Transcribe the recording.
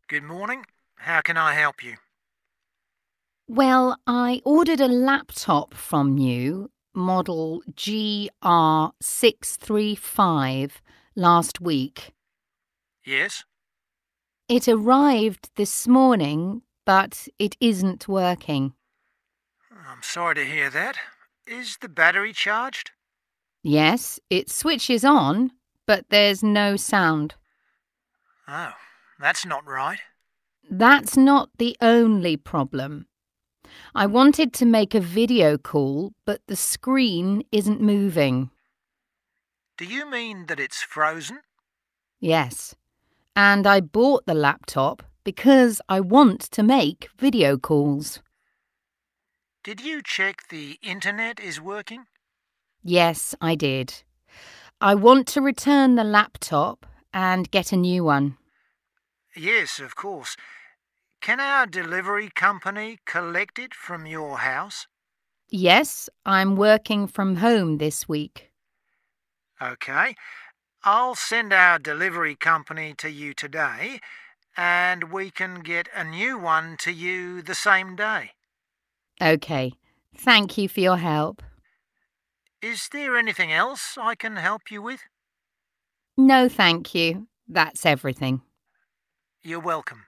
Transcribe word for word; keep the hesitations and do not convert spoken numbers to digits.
Good morning. How can I help you? Well, I ordered a laptop from you, model G R six three five, last week. Yes? It arrived this morning, but it isn't working. I'm sorry to hear that. Is the battery charged? Yes, it switches on, but there's no sound. Oh, that's not right. That's not the only problem. I wanted to make a video call, but the screen isn't moving. Do you mean that it's frozen? Yes. And I bought the laptop because I want to make video calls. Did you check the internet is working? Yes, I did. I want to return the laptop and get a new one. Yes, of course. Can our delivery company collect it from your house? Yes, I'm working from home this week. OK. I'll send our delivery company to you today, and we can get a new one to you the same day. OK. Thank you for your help. Is there anything else I can help you with? No, thank you. That's everything. You're welcome.